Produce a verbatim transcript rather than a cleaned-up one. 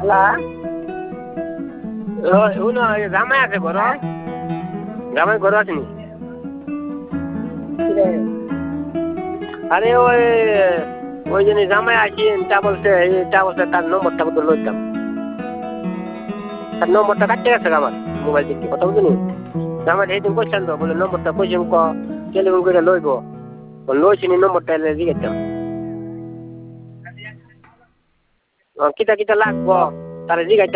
শুনো জামাই আছে ঘর জামাই ঘর আছে নি আরে ওই ওই জন্য জামাই আছি তা বলছে তা বলছে তার নম্বরটা বলতে লইতাম তার নম্বরটা কাটতে গেছে আমার মোবাইল দিকে কথা বুঝলি জামাই সেইদিন করছেন তো বলে নম্বরটা কইছেন ক টেলিফোন করে লইব লইছি নি নম্বরটা জিজ্ঞাসা কিতা কিতা লাগবো তাহলে জিজ্ঞাসা